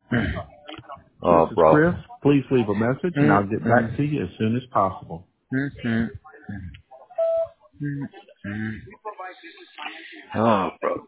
This Oh, is bro. Chris. Please leave a message and I'll get back to you as soon as possible. Oh, bro.